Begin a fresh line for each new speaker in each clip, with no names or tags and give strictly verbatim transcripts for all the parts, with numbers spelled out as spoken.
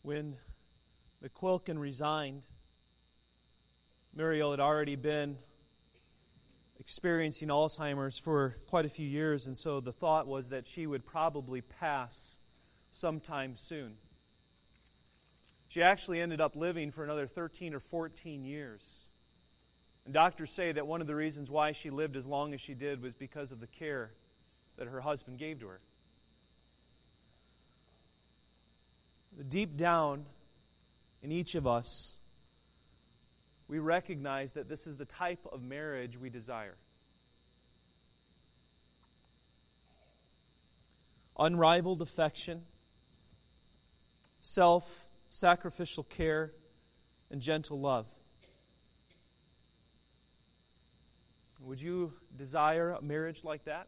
When McQuilkin resigned, Muriel had already been experiencing Alzheimer's for quite a few years, and so the thought was that she would probably pass sometime soon. She actually ended up living for another thirteen or fourteen years. And doctors say that one of the reasons why she lived as long as she did was because of the care that her husband gave to her. Deep down in each of us, we recognize that this is the type of marriage we desire. Unrivaled affection, self-sacrificial care, and gentle love. Would you desire a marriage like that?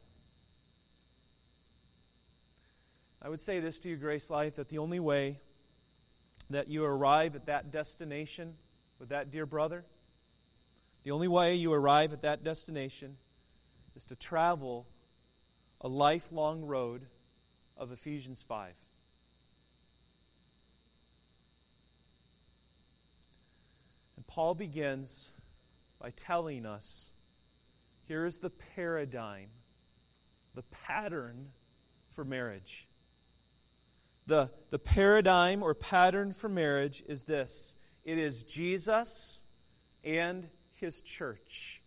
I would say this to you, Grace Life, that the only way that you arrive at that destination with that dear brother, the only way you arrive at that destination is to travel a lifelong road of Ephesians five. And Paul begins by telling us, here is the paradigm, the pattern for marriage. The, the paradigm or pattern for marriage is this. It is Jesus and His church.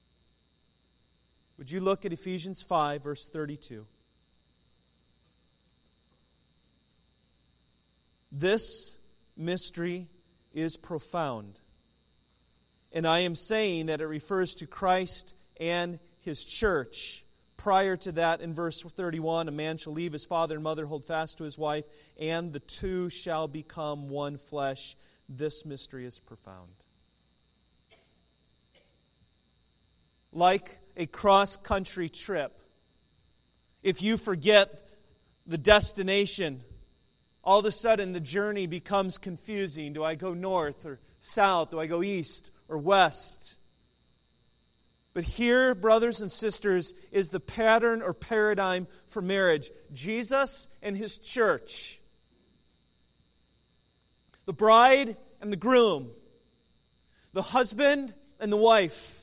Would you look at Ephesians five, verse thirty-two? This mystery is profound. And I am saying that it refers to Christ and His church. Prior to that, in verse thirty-one, a man shall leave his father and mother, hold fast to his wife, and the two shall become one flesh. This mystery is profound. Like a cross-country trip, if you forget the destination, all of a sudden the journey becomes confusing. Do I go north or south? Do I go east or west? But here, brothers and sisters, is the pattern or paradigm for marriage. Jesus and His church. The bride and the groom. The husband and the wife.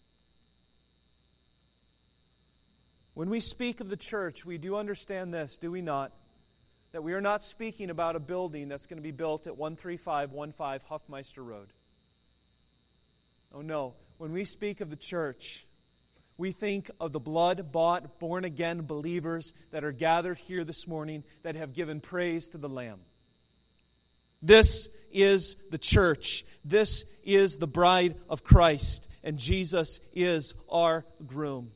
When we speak of the church, we do understand this, do we not? That we are not speaking about a building that's going to be built at one three five one five Huffmeister Road. Oh no. When we speak of the church, we think of the blood-bought, born-again believers that are gathered here this morning that have given praise to the Lamb. This is the church. This is the bride of Christ. And Jesus is our groom.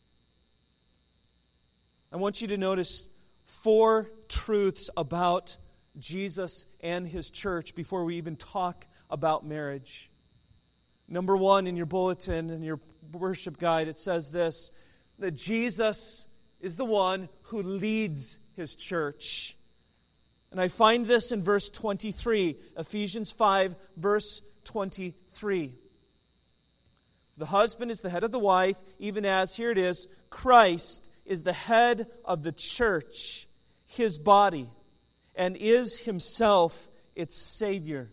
I want you to notice four truths about Jesus and His church before we even talk about marriage. Number one, in your bulletin, in your worship guide, it says this, that Jesus is the one who leads His church. And I find this in verse twenty-three, Ephesians five, verse twenty-three. The husband is the head of the wife, even as, here it is, Christ is the head of the church, His body, and is Himself its Savior.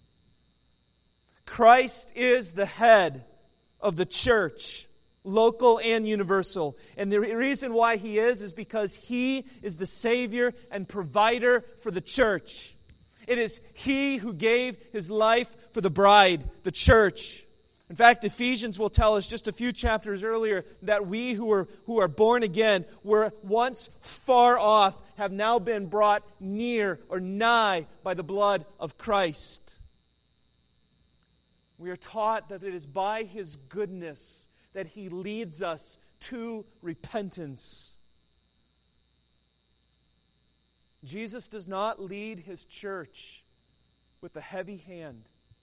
Christ is the head of the church, local and universal. And the reason why He is, is because He is the Savior and provider for the church. It is He who gave His life for the bride, the church. In fact, Ephesians will tell us just a few chapters earlier that we who are, who are born again were once far off, have now been brought near or nigh by the blood of Christ. We are taught that it is by His goodness that He leads us to repentance. Jesus does not lead His church with a heavy hand.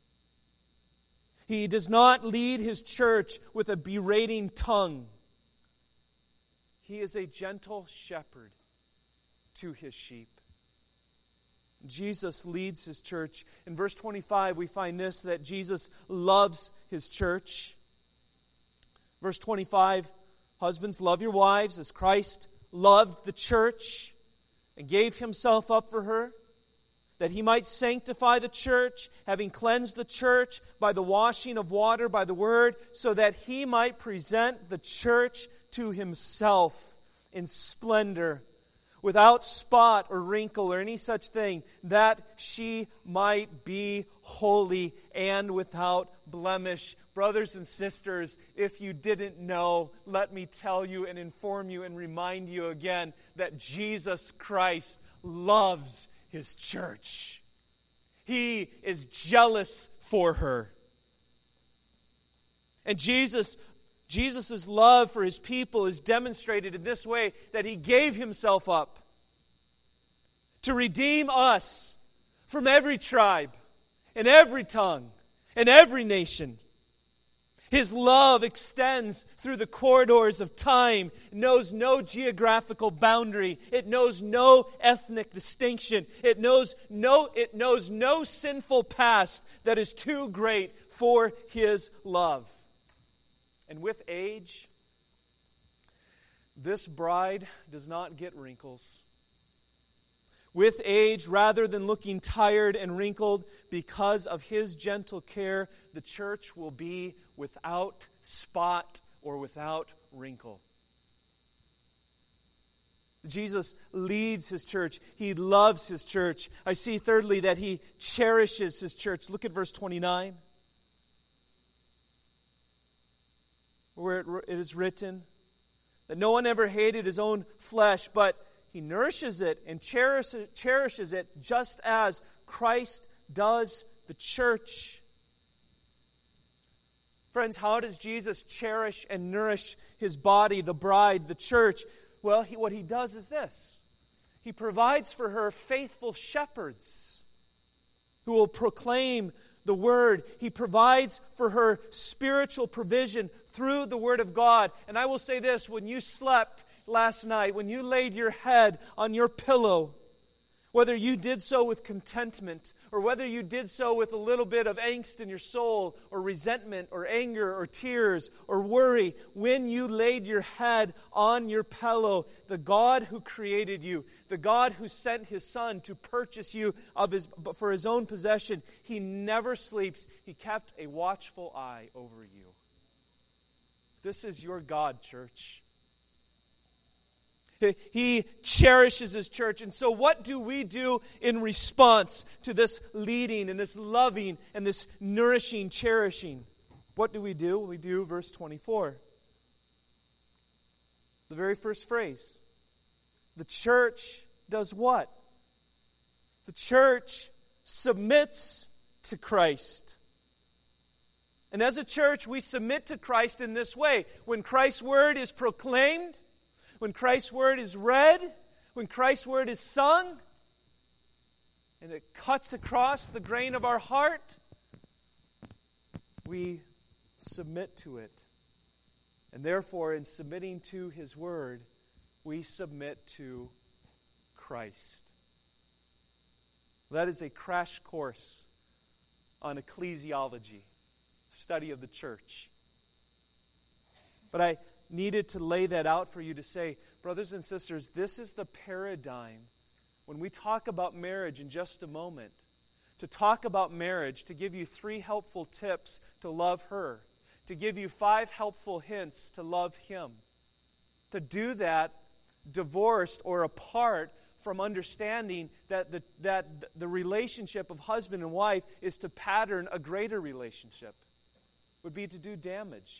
He does not lead His church with a berating tongue. He is a gentle shepherd to His sheep. Jesus leads His church. In verse twenty-five, we find this, that Jesus loves His church. Verse twenty-five, husbands, love your wives as Christ loved the church and gave Himself up for her, that he might sanctify the church, having cleansed the church by the washing of water by the word, so that he might present the church to himself in splendor, without spot or wrinkle or any such thing, that she might be holy and without blemish. Brothers and sisters, if you didn't know, let me tell you and inform you and remind you again that Jesus Christ loves his church. He is jealous for her. And Jesus, Jesus' love for his people is demonstrated in this way, that he gave himself up to redeem us from every tribe and every tongue and every nation. His love extends through the corridors of time. It knows no geographical boundary. It knows no ethnic distinction. It knows no, it knows no sinful past that is too great for his love. And with age, this bride does not get wrinkles. With age, rather than looking tired and wrinkled, because of his gentle care, the church will be without spot or without wrinkle. Jesus leads his church. He loves his church. I see, thirdly, that he cherishes his church. Look at verse twenty-nine, where it is written that no one ever hated his own flesh, but he nourishes it and cherishes it just as Christ does the church. Friends, how does Jesus cherish and nourish his body, the bride, the church? Well, he, what he does is this. He provides for her faithful shepherds who will proclaim the word. He provides for her spiritual provision through the word of God. And I will say this, when you slept last night, when you laid your head on your pillow, whether you did so with contentment or whether you did so with a little bit of angst in your soul or resentment or anger or tears or worry, when you laid your head on your pillow, the God who created you, the God who sent his Son to purchase you of his, for his own possession, he never sleeps. He kept a watchful eye over you. This is your God, church. He cherishes his church. And so what do we do in response to this leading and this loving and this nourishing, cherishing? What do we do? We do verse twenty-four. The very first phrase. The church does what? The church submits to Christ. And as a church, we submit to Christ in this way. When Christ's word is proclaimed, when Christ's word is read, when Christ's word is sung, and it cuts across the grain of our heart, we submit to it. And therefore, in submitting to his word, we submit to Christ. That is a crash course on ecclesiology, study of the church. But I needed to lay that out for you to say, brothers and sisters, this is the paradigm. When we talk about marriage in just a moment, to talk about marriage, to give you three helpful tips to love her, to give you five helpful hints to love him. To do that divorced or apart from understanding that the, that the relationship of husband and wife is to pattern a greater relationship, would be to do damage.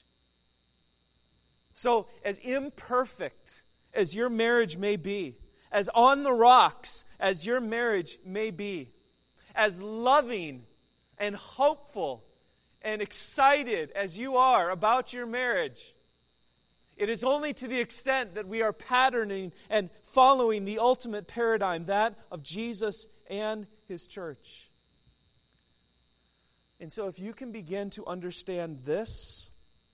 So, as imperfect as your marriage may be, as on the rocks as your marriage may be, as loving and hopeful and excited as you are about your marriage, it is only to the extent that we are patterning and following the ultimate paradigm, that of Jesus and his church. And so if you can begin to understand this,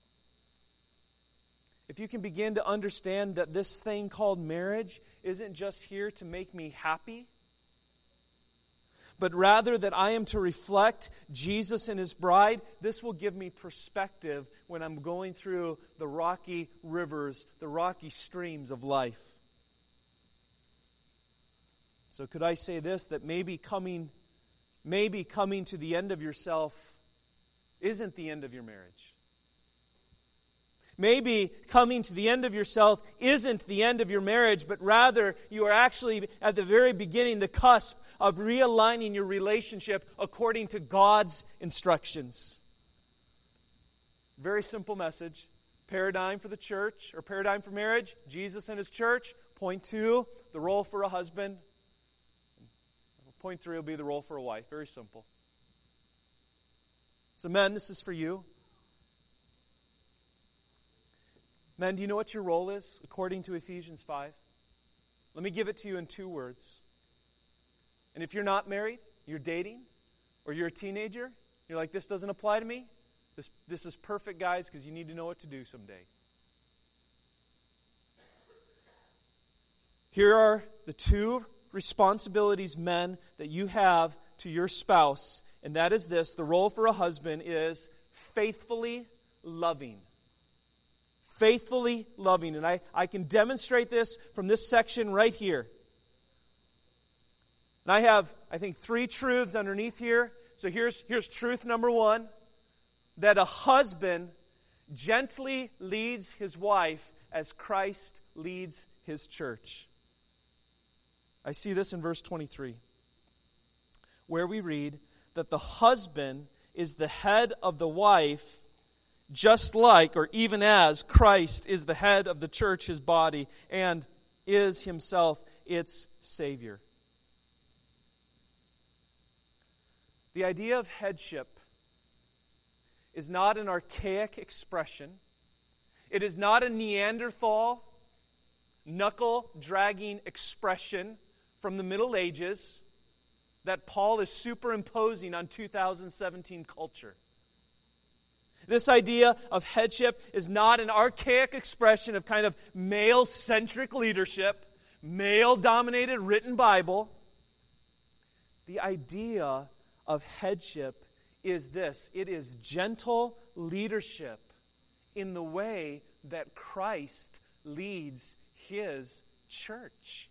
if you can begin to understand that this thing called marriage isn't just here to make me happy, but rather that I am to reflect Jesus and his bride, this will give me perspective when I'm going through the rocky rivers, the rocky streams of life. So could I say this, that maybe coming maybe coming to the end of yourself isn't the end of your marriage. Maybe coming to the end of yourself isn't the end of your marriage, but rather you are actually at the very beginning, the cusp of realigning your relationship according to God's instructions. Very simple message. Paradigm for the church, or paradigm for marriage, Jesus and His church. Point two, the role for a husband. Point three will be the role for a wife. Very simple. So men, this is for you. Men, do you know what your role is according to Ephesians five? Let me give it to you in two words. And if you're not married, you're dating, or you're a teenager, you're like, this doesn't apply to me, this, this is perfect, guys, because you need to know what to do someday. Here are the two responsibilities, men, that you have to your spouse, and that is this. The role for a husband is faithfully loving. Faithfully loving. And I, I can demonstrate this from this section right here. And I have, I think, three truths underneath here. So here's, here's truth number one. That a husband gently leads his wife as Christ leads His church. I see this in verse twenty-three, where we read that the husband is the head of the wife, just like, or even as, Christ is the head of the church, His body, and is Himself its Savior. The idea of headship is not an archaic expression. It is not a Neanderthal, knuckle-dragging expression from the Middle Ages that Paul is superimposing on two thousand seventeen culture. This idea of headship is not an archaic expression of kind of male-centric leadership, male-dominated written Bible. The idea of headship is this. It is gentle leadership in the way that Christ leads His church.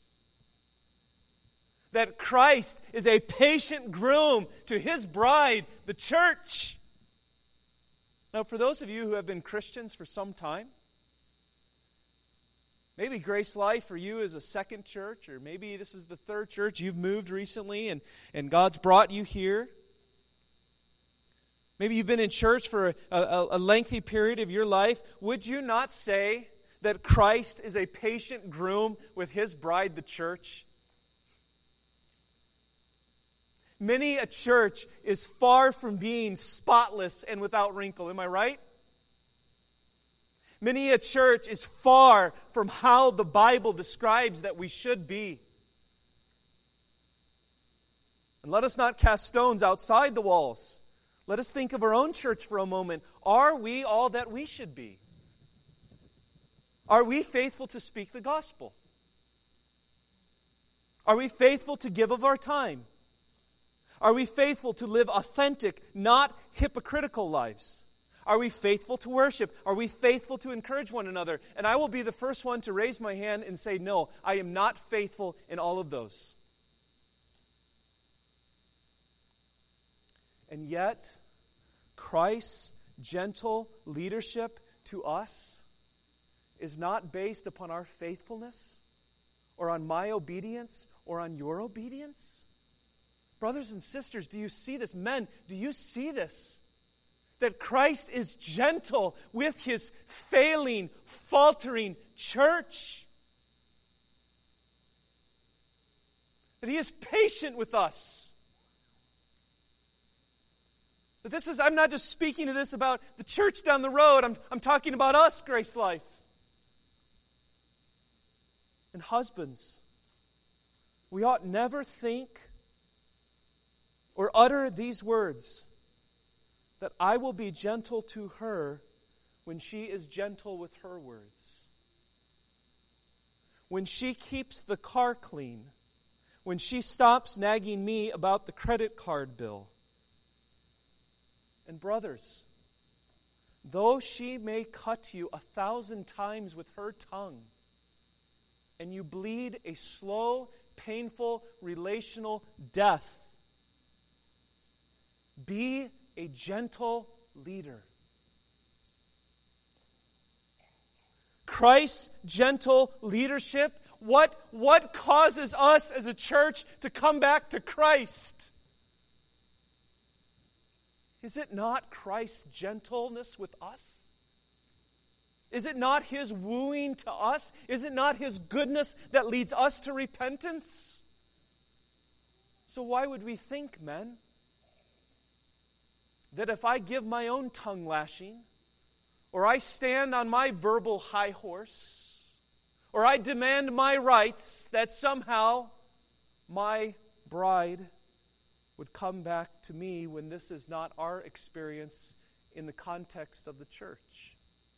That Christ is a patient groom to His bride, the church. Now, for those of you who have been Christians for some time, maybe Grace Life for you is a second church, or maybe this is the third church. You've moved recently and, and God's brought you here. Maybe you've been in church for a, a, a lengthy period of your life. Would you not say that Christ is a patient groom with His bride, the church? Many a church is far from being spotless and without wrinkle. Am I right? Many a church is far from how the Bible describes that we should be. And let us not cast stones outside the walls. Let us think of our own church for a moment. Are we all that we should be? Are we faithful to speak the gospel? Are we faithful to give of our time? Are we faithful to live authentic, not hypocritical lives? Are we faithful to worship? Are we faithful to encourage one another? And I will be the first one to raise my hand and say, no, I am not faithful in all of those. And yet, Christ's gentle leadership to us is not based upon our faithfulness or on my obedience or on your obedience. Brothers and sisters, do you see this? Men, do you see this? That Christ is gentle with His failing, faltering church. That He is patient with us. That this is, I'm not just speaking to this about the church down the road. I'm, I'm talking about us, Grace Life. And husbands, we ought never think or utter these words, that I will be gentle to her when she is gentle with her words. When she keeps the car clean. When she stops nagging me about the credit card bill. And brothers, though she may cut you a thousand times with her tongue, and you bleed a slow, painful, relational death, Be a gentle leader. Christ's gentle leadership, what, what causes us as a church to come back to Christ? Is it not Christ's gentleness with us? Is it not His wooing to us? Is it not His goodness that leads us to repentance? So why would we think, men, that if I give my own tongue lashing, or I stand on my verbal high horse, or I demand my rights, that somehow my bride would come back to me when this is not our experience in the context of the church?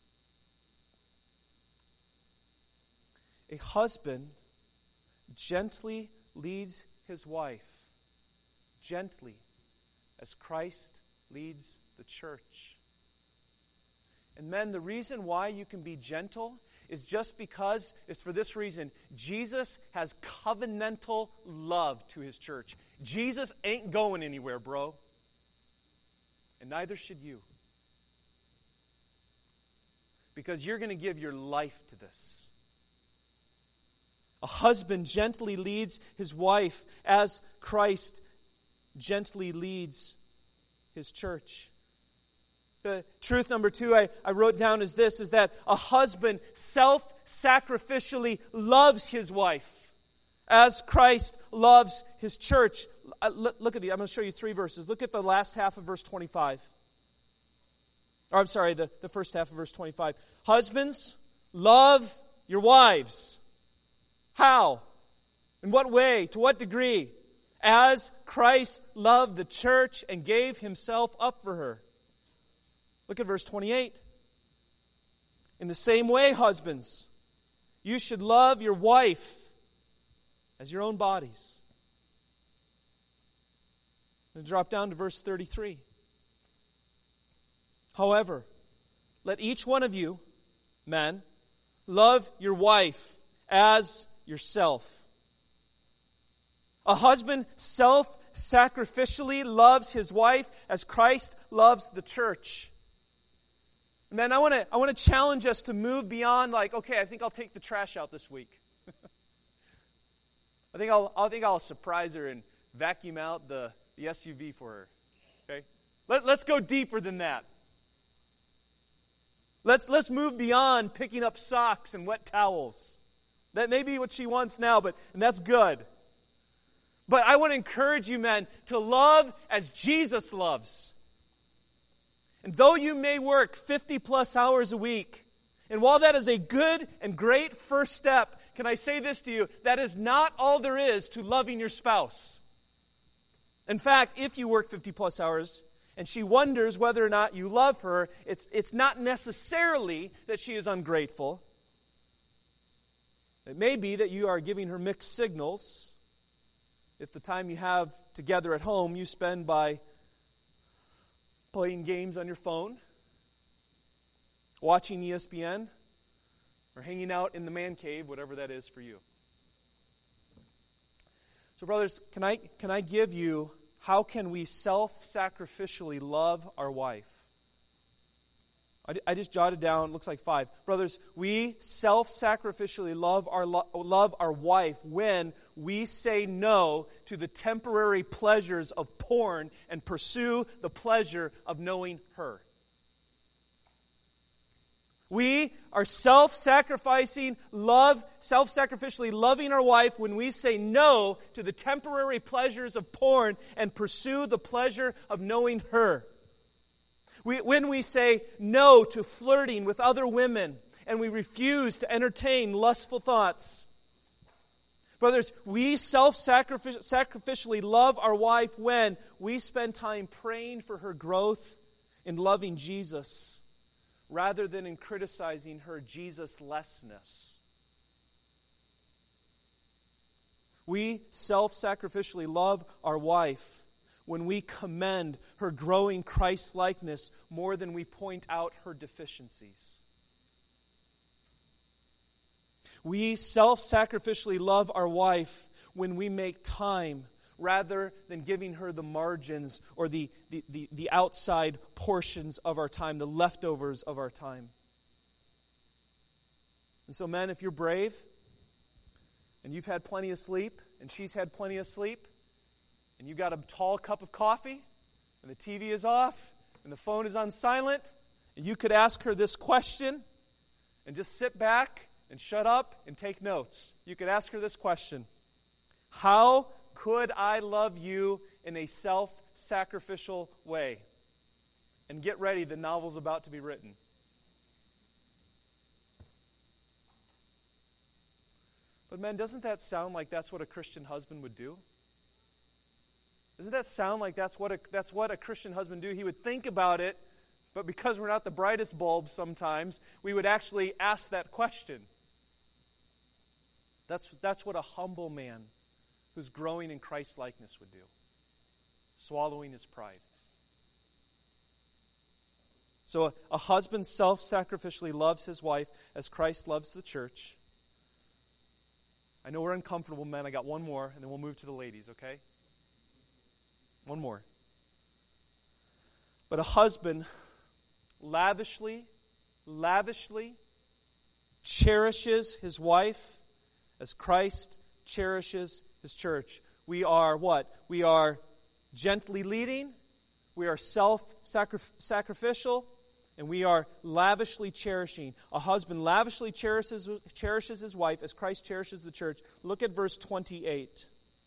A husband gently leads his wife, gently, as Christ leads the church. And men, the reason why you can be gentle is just because, it's for this reason. Jesus has covenantal love to His church. Jesus ain't going anywhere, bro. And neither should you. Because you're going to give your life to this. A husband gently leads his wife as Christ gently leads His church. The truth number two I, I wrote down is this, is that a husband self-sacrificially loves his wife as Christ loves His church. Uh, look, look at the, I'm going to show you three verses. Look at the last half of verse twenty-five. Or I'm sorry, the, the first half of verse twenty-five. Husbands, love your wives. How? In what way? To what degree? As Christ loved the church and gave Himself up for her. Look at verse twenty-eight. In the same way, husbands, you should love your wife as your own bodies. And drop down to verse thirty-three. However, let each one of you, men, love your wife as yourself. A husband self-sacrificially loves his wife as Christ loves the church. Man, I want to I want to challenge us to move beyond like, okay, I think I'll take the trash out this week. I think I'll I think I'll surprise her and vacuum out the, the S U V for her. Okay? Let, let's go deeper than that. Let's let's move beyond picking up socks and wet towels. That may be what she wants now, but and that's good. But I want to encourage you, men, to love as Jesus loves. And though you may work fifty plus hours a week, and while that is a good and great first step, can I say this to you? That is not all there is to loving your spouse. In fact, if you work fifty plus hours and she wonders whether or not you love her, it's, it's not necessarily that she is ungrateful. It may be that you are giving her mixed signals. If the time you have together at home you spend by playing games on your phone, watching E S P N, or hanging out in the man cave, whatever that is for you. So brothers, can I can I give you, how can we self-sacrificially love our wife? I, I just jotted down, looks like five. Brothers, we self-sacrificially love our lo- love our wife when we say no to the temporary pleasures of porn and pursue the pleasure of knowing her. We are self-sacrificing love, self-sacrificially loving our wife when we say no to the temporary pleasures of porn and pursue the pleasure of knowing her. We, when we say no to flirting with other women and we refuse to entertain lustful thoughts. Brothers, we self-sacrificially love our wife when we spend time praying for her growth in loving Jesus rather than in criticizing her Jesus-lessness. We self-sacrificially love our wife when we commend her growing Christ-likeness more than we point out her deficiencies. We self-sacrificially love our wife when we make time rather than giving her the margins or the, the, the, the outside portions of our time, the leftovers of our time. And so, men, if you're brave and you've had plenty of sleep and she's had plenty of sleep and you've got a tall cup of coffee and the T V is off and the phone is on silent, and you could ask her this question and just sit back and shut up and take notes. You could ask her this question: how could I love you in a self-sacrificial way? And get ready, the novel's about to be written. But men, doesn't that sound like that's what a Christian husband would do? Doesn't that sound like that's what a, that's what a Christian husband do? He would think about it, but because we're not the brightest bulbs sometimes, we would actually ask that question. That's, that's what a humble man who's growing in Christ's likeness would do. Swallowing his pride. So a, a husband self-sacrificially loves his wife as Christ loves the church. I know we're uncomfortable, men. I got one more, and then we'll move to the ladies, okay? One more. But a husband lavishly, lavishly cherishes his wife as Christ cherishes his church. We are what? We are gently leading, we are self-sacrificial, and we are lavishly cherishing. A husband lavishly cherishes, cherishes his wife as Christ cherishes the church. Look at verse twenty-eight.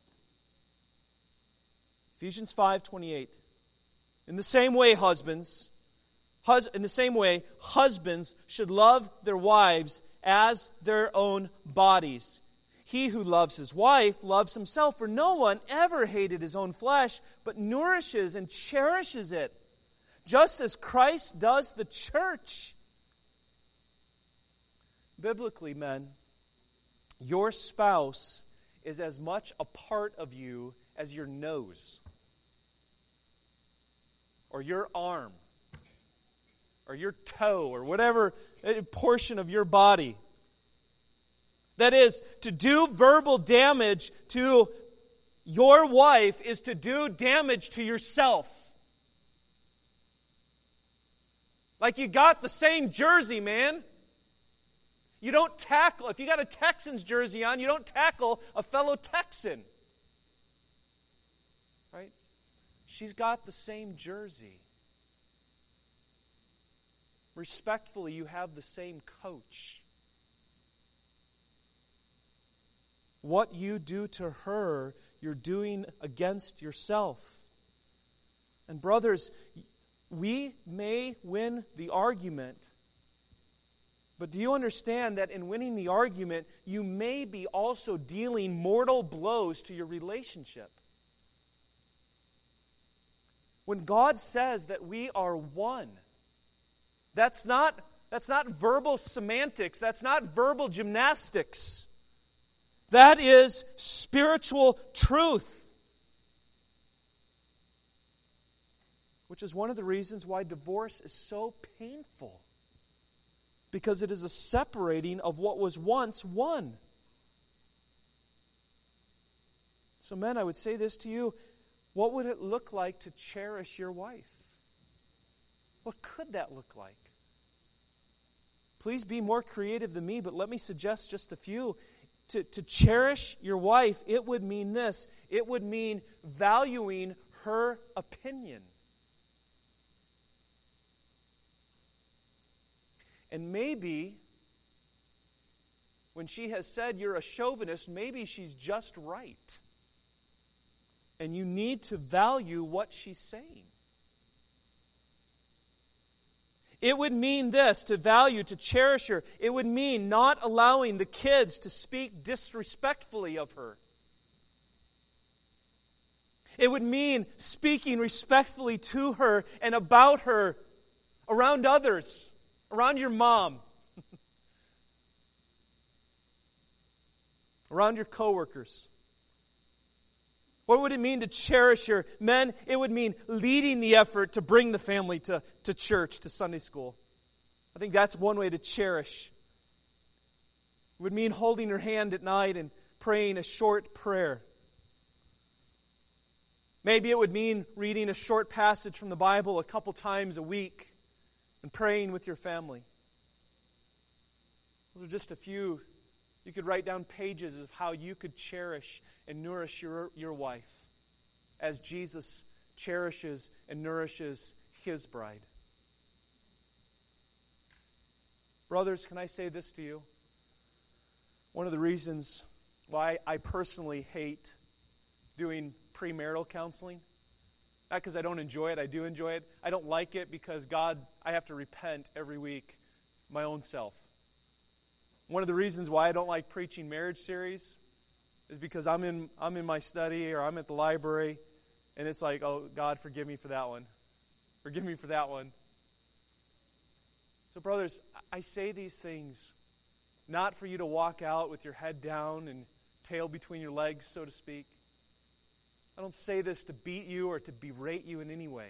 Ephesians five twenty-eight. In the same way, husbands, hus- in the same way, husbands should love their wives as their own bodies. He who loves his wife loves himself, for no one ever hated his own flesh, but nourishes and cherishes it, just as Christ does the church. Biblically, men, your spouse is as much a part of you as your nose, or your arm, or your toe, or whatever portion of your body. That is, to do verbal damage to your wife is to do damage to yourself. Like you got the same jersey, man. You don't tackle, if you got a Texans jersey on, you don't tackle a fellow Texan. Right? She's got the same jersey. Respectfully, you have the same coach. What you do to her, you're doing against yourself. And brothers, we may win the argument, but do you understand that in winning the argument, you may be also dealing mortal blows to your relationship? When God says that we are one, that's not, that's not verbal semantics, that's not verbal gymnastics. That is spiritual truth. Which is one of the reasons why divorce is so painful. Because it is a separating of what was once one. So men, I would say this to you. What would it look like to cherish your wife? What could that look like? Please be more creative than me, but let me suggest just a few. To, to cherish your wife, it would mean this. It would mean valuing her opinion. And maybe, when she has said you're a chauvinist, maybe she's just right. And you need to value what she's saying. It would mean this, to value, to cherish her. It would mean not allowing the kids to speak disrespectfully of her. It would mean speaking respectfully to her and about her around others, around your mom, around your coworkers. What would it mean to cherish her? Men, it would mean leading the effort to bring the family to, to church, to Sunday school. I think that's one way to cherish. It would mean holding her hand at night and praying a short prayer. Maybe it would mean reading a short passage from the Bible a couple times a week and praying with your family. Those are just a few. You could write down pages of how you could cherish and nourish your, your wife as Jesus cherishes and nourishes His bride. Brothers, can I say this to you? One of the reasons why I personally hate doing premarital counseling, not because I don't enjoy it, I do enjoy it. I don't like it because God, I have to repent every week, my own self. One of the reasons why I don't like preaching marriage series is because I'm in I'm in my study or I'm at the library, and it's like, oh, God, forgive me for that one. Forgive me for that one. So, brothers, I say these things not for you to walk out with your head down and tail between your legs, so to speak. I don't say this to beat you or to berate you in any way.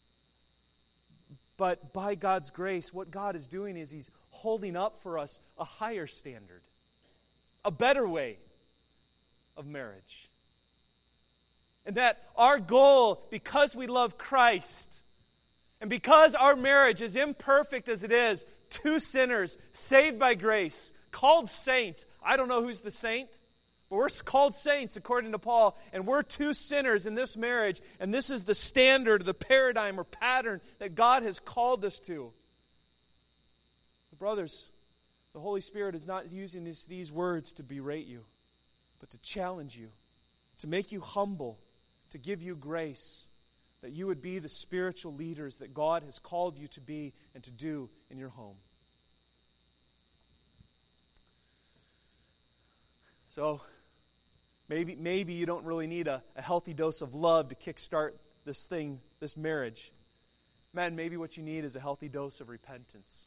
But by God's grace, what God is doing is He's holding up for us a higher standard, a better way of marriage. And that our goal, because we love Christ, and because our marriage is imperfect as it is, two sinners saved by grace, called saints. I don't know who's the saint, but we're called saints according to Paul, and we're two sinners in this marriage, and this is the standard, the paradigm or pattern that God has called us to. But brothers, the Holy Spirit is not using this, these words to berate you, but to challenge you, to make you humble, to give you grace, that you would be the spiritual leaders that God has called you to be and to do in your home. So, maybe maybe you don't really need a, a healthy dose of love to kickstart this thing, this marriage. Man, maybe what you need is a healthy dose of repentance.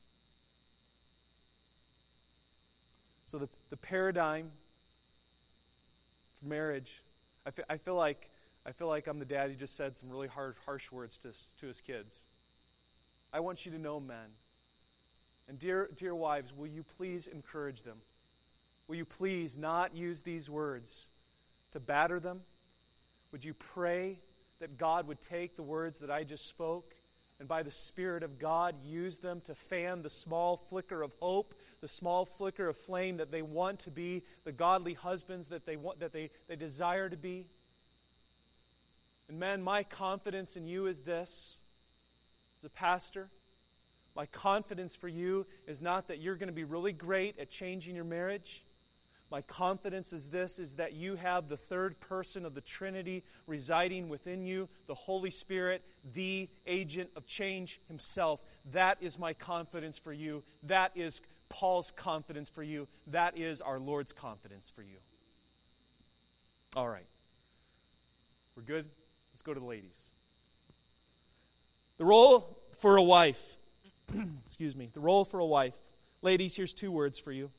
So the, the paradigm for marriage, I feel, I feel like I feel like I'm the dad who just said some really hard, harsh words to, to his kids. I want you to know, men, and dear, dear wives, will you please encourage them? Will you please not use these words to batter them? Would you pray that God would take the words that I just spoke and by the Spirit of God use them to fan the small flicker of hope, the small flicker of flame that they want to be, the godly husbands that they want, that they, they desire to be? And men, my confidence in you is this. As a pastor, my confidence for you is not that you're going to be really great at changing your marriage. My confidence is this, is that you have the third person of the Trinity residing within you, the Holy Spirit, the agent of change Himself. That is my confidence for you. That is Paul's confidence for you. That is our Lord's confidence for you. All right. We're good? Let's go to the ladies. The role for a wife. Excuse me. The role for a wife. Ladies, here's two words for you.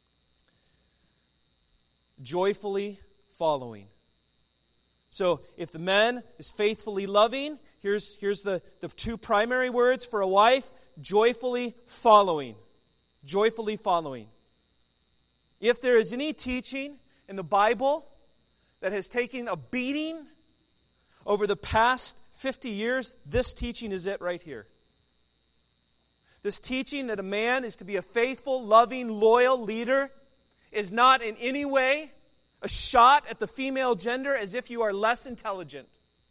Joyfully following. So if the man is faithfully loving, here's, here's the, the two primary words for a wife. Joyfully following. Joyfully following. If there is any teaching in the Bible that has taken a beating over the past fifty years, this teaching is it right here. This teaching that a man is to be a faithful, loving, loyal leader is not in any way a shot at the female gender as if you are less intelligent.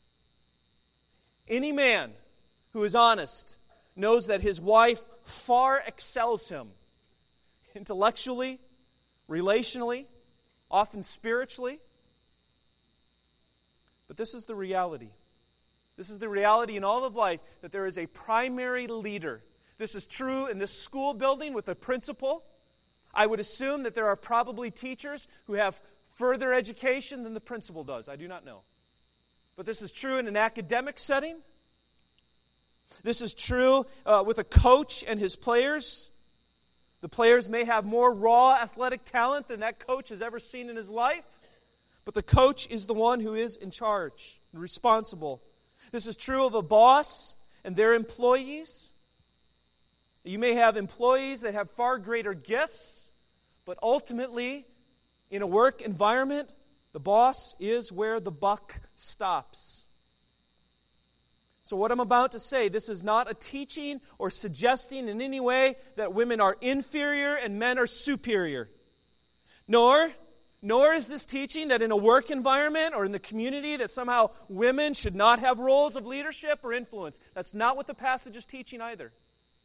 Any man who is honest knows that his wife far excels him intellectually, relationally, often spiritually. But this is the reality. This is the reality in all of life, that there is a primary leader. This is true in this school building with a principal. I would assume that there are probably teachers who have further education than the principal does. I do not know. But this is true in an academic setting. This is true uh, with a coach and his players. The players may have more raw athletic talent than that coach has ever seen in his life. But the coach is the one who is in charge and responsible. This is true of a boss and their employees. You may have employees that have far greater gifts, but ultimately, in a work environment, the boss is where the buck stops. So what I'm about to say, this is not a teaching or suggesting in any way that women are inferior and men are superior. Nor, nor is this teaching that in a work environment or in the community that somehow women should not have roles of leadership or influence. That's not what the passage is teaching either.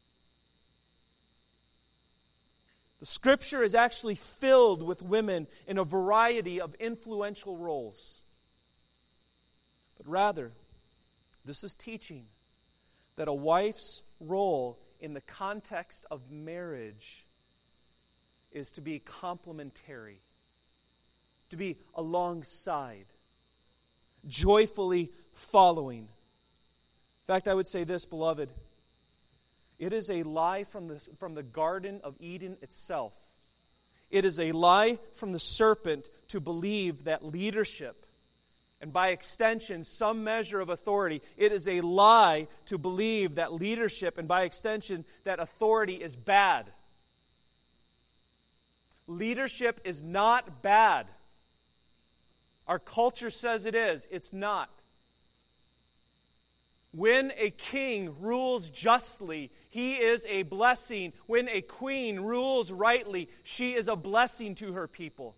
The Scripture is actually filled with women in a variety of influential roles. But rather, this is teaching that a wife's role in the context of marriage is to be complementary, to be alongside, joyfully following. In fact, I would say this, beloved, it is a lie from the, from the Garden of Eden itself. It is a lie from the serpent to believe that leadership, and by extension, some measure of authority, it is a lie to believe that leadership, and by extension, that authority is bad. Leadership is not bad. Our culture says it is. It's not. When a king rules justly, he is a blessing. When a queen rules rightly, she is a blessing to her people.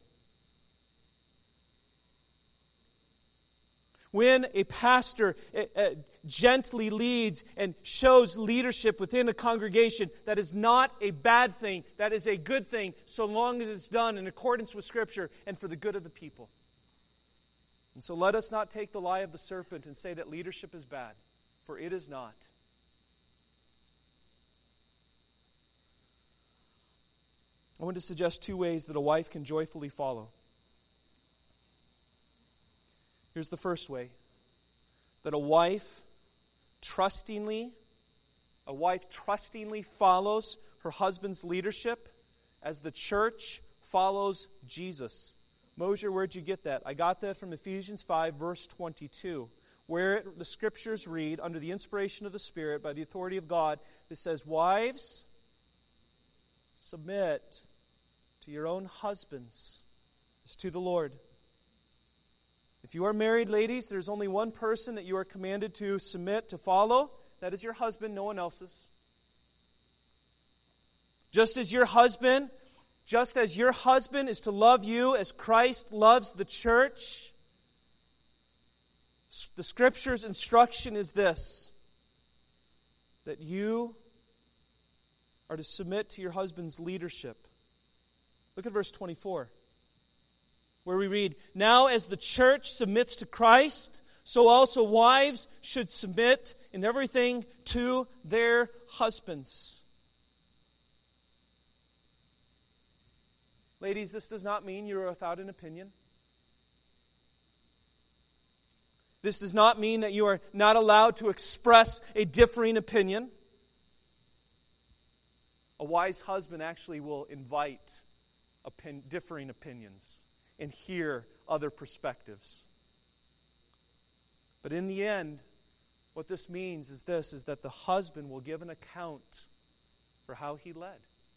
When a pastor uh, uh, gently leads and shows leadership within a congregation, that is not a bad thing. That is a good thing, so long as it's done in accordance with Scripture and for the good of the people. And so let us not take the lie of the serpent and say that leadership is bad, for it is not. I want to suggest two ways that a wife can joyfully follow. Here's the first way. That a wife trustingly, a wife trustingly follows her husband's leadership as the church follows Jesus. Mosier, where'd you get that? I got that from Ephesians five, verse twenty-two, where it, the Scriptures read, under the inspiration of the Spirit, by the authority of God, it says, "Wives, submit to your own husbands as to the Lord." If you are married, ladies, there's only one person that you are commanded to submit, to follow. That is your husband, no one else's. Just as your husband, just as your husband is to love you as Christ loves the church, the Scripture's instruction is this, that you are to submit to your husband's leadership. Look at verse twenty-four. Where we read, "Now as the church submits to Christ, so also wives should submit in everything to their husbands." Ladies, this does not mean you are without an opinion. This does not mean that you are not allowed to express a differing opinion. A wise husband actually will invite opin- differing opinions and hear other perspectives. But in the end, what this means is this, is that the husband will give an account for how he led.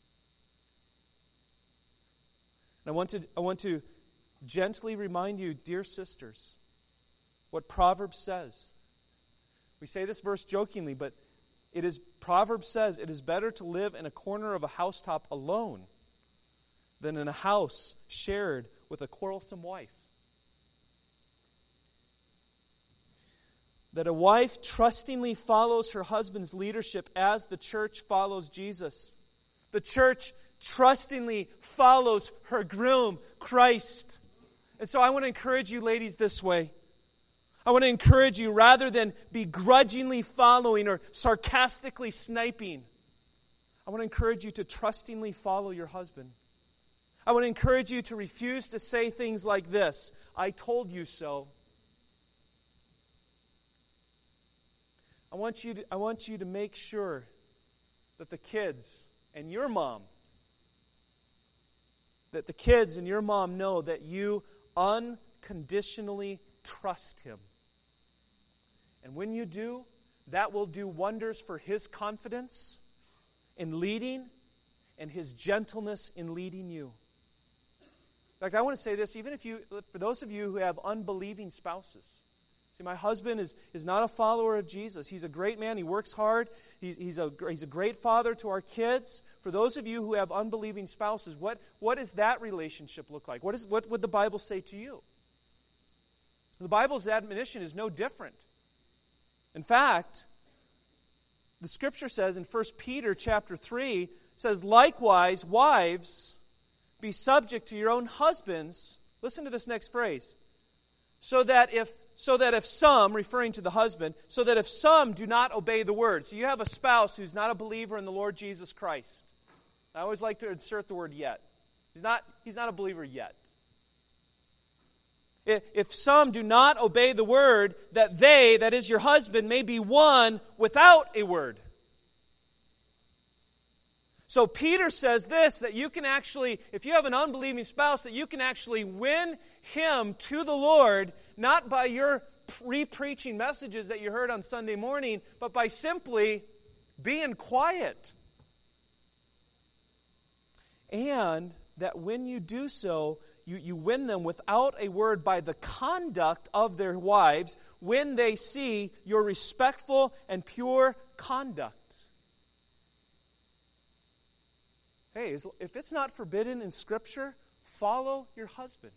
And I want to, I want to gently remind you, dear sisters, what Proverbs says. We say this verse jokingly, but it is Proverbs says, "It is better to live in a corner of a housetop alone than in a house shared with a quarrelsome wife." That a wife trustingly follows her husband's leadership as the church follows Jesus. The church trustingly follows her groom, Christ. And so I want to encourage you, ladies, this way. I want to encourage you, rather than begrudgingly following or sarcastically sniping, I want to encourage you to trustingly follow your husband. I want to encourage you to refuse to say things like this, "I told you so." I want you to, I want you to make sure that the kids and your mom, that the kids and your mom know that you unconditionally trust him. And when you do, that will do wonders for his confidence in leading and his gentleness in leading you. In fact, I want to say this, even if you, for those of you who have unbelieving spouses, See, my husband is, is not a follower of Jesus. He's a great man. He works hard. He's, he's, a, he's a great father to our kids. For those of you who have unbelieving spouses, what, what does that relationship look like? What, is, what would the Bible say to you? The Bible's admonition is no different. In fact, the Scripture says in First Peter chapter three, says, likewise, wives, be subject to your own husbands. Listen to this next phrase. So that if so that if some, referring to the husband, so that if some do not obey the word. So you have a spouse who's not a believer in the Lord Jesus Christ. I always like to insert the word yet. He's not, he's not a believer yet. If some do not obey the word, that they, that is your husband, may be won without a word. So Peter says this, that you can actually, if you have an unbelieving spouse, that you can actually win him to the Lord, not by your re-preaching messages that you heard on Sunday morning, but by simply being quiet. And that when you do so, You, you win them without a word by the conduct of their wives when they see your respectful and pure conduct. Hey, if it's not forbidden in Scripture, follow your husband.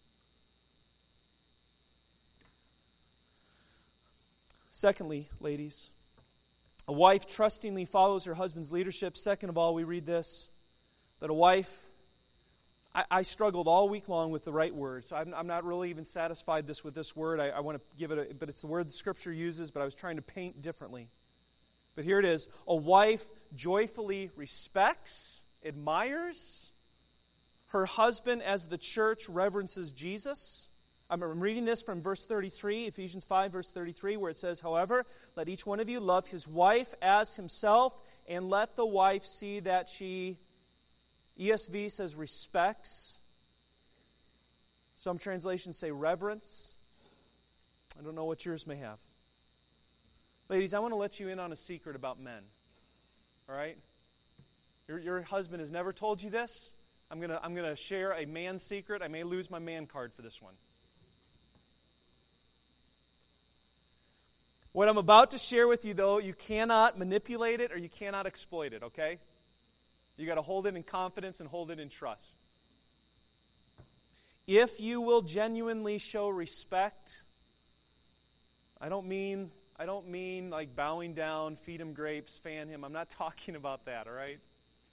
Secondly, ladies, a wife trustingly follows her husband's leadership. Second of all, we read this, that a wife... I, I struggled all week long with the right word, so I'm, I'm not really even satisfied this with this word. I, I want to give it a, but it's the word the Scripture uses, but I was trying to paint differently. But here it is. A wife joyfully respects, admires her husband as the church reverences Jesus. I'm reading this from verse thirty-three, Ephesians five, verse thirty-three, where it says, however, let each one of you love his wife as himself, and let the wife see that she... E S V says respects. Some translations say reverence. I don't know what yours may have. Ladies, I want to let you in on a secret about men. All right? Your, your husband has never told you this. I'm going to I'm going to share a man secret. I may lose my man card for this one. What I'm about to share with you, though, you cannot manipulate it or you cannot exploit it, okay? You got to hold it in confidence and hold it in trust. If you will genuinely show respect, I don't mean I don't mean like bowing down, feed him grapes, fan him. I'm not talking about that, all right?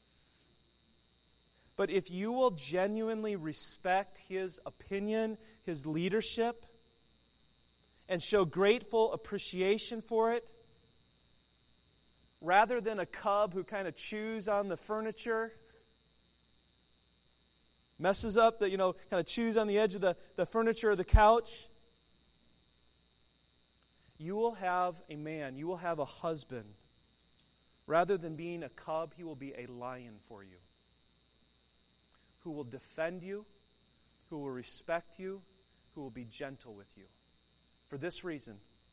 But if you will genuinely respect his opinion, his leadership, and show grateful appreciation for it, rather than a cub who kind of chews on the furniture, messes up, the, you know, kind of chews on the edge of the, the furniture or the couch, you will have a man, you will have a husband. Rather than being a cub, he will be a lion for you, who will defend you, who will respect you, who will be gentle with you. For this reason,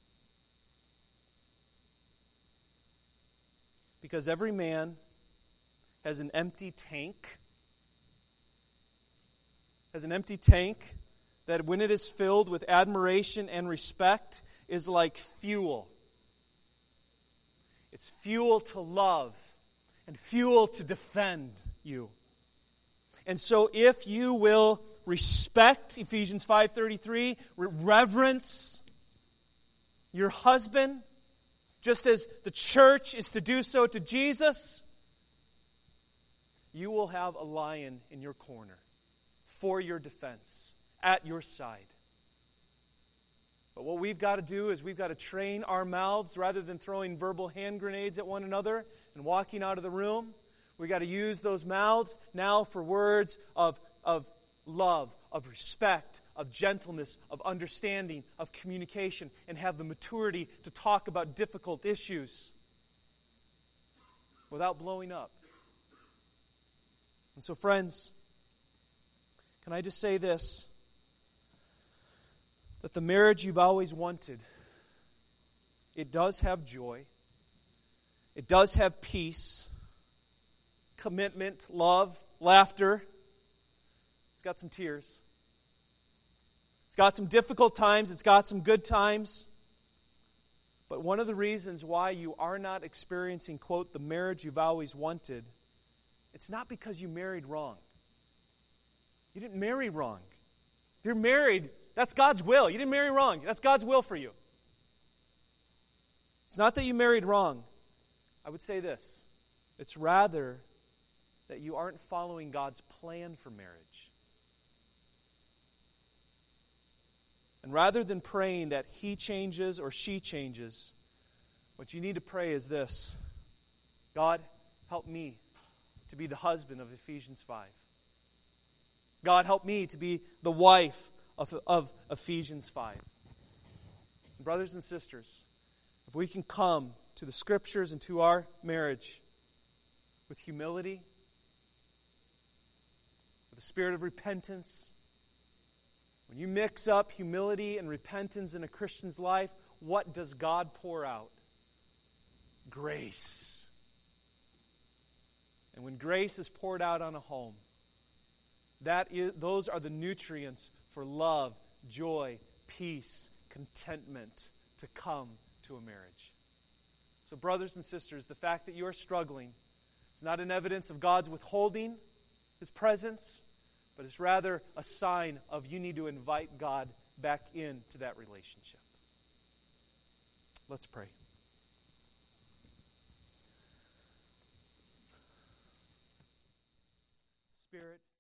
because every man has an empty tank, has an empty tank that when it is filled with admiration and respect is like fuel. It's fuel to love and fuel to defend you. And so if you will respect, Ephesians five thirty-three, reverence your husband, just as the church is to do so to Jesus, you will have a lion in your corner for your defense, at your side. But what we've got to do is we've got to train our mouths rather than throwing verbal hand grenades at one another and walking out of the room. We've got to use those mouths now for words of, of love, of respect, of gentleness, of understanding, of communication, and have the maturity to talk about difficult issues without blowing up. And so, friends, can I just say this? That the marriage you've always wanted, it does have joy. It does have peace, commitment, love, laughter. It's got some tears. It's It's got some difficult times. It's got some good times. But one of the reasons why you are not experiencing, quote, the marriage you've always wanted, it's not because you married wrong. You didn't marry wrong. If you're married, that's God's will. You didn't marry wrong. That's God's will for you. It's not that you married wrong. I would say this. It's rather that you aren't following God's plan for marriage. And rather than praying that he changes or she changes, what you need to pray is this. God, help me to be the husband of Ephesians five. God, help me to be the wife of, of Ephesians five. Brothers and sisters, if we can come to the Scriptures and to our marriage with humility, with a spirit of repentance, when you mix up humility and repentance in a Christian's life, what does God pour out? Grace. And when grace is poured out on a home, that is, those are the nutrients for love, joy, peace, contentment to come to a marriage. So brothers and sisters, the fact that you are struggling is not an evidence of God's withholding His presence, but it's rather a sign of you need to invite God back into that relationship. Let's pray. Spirit,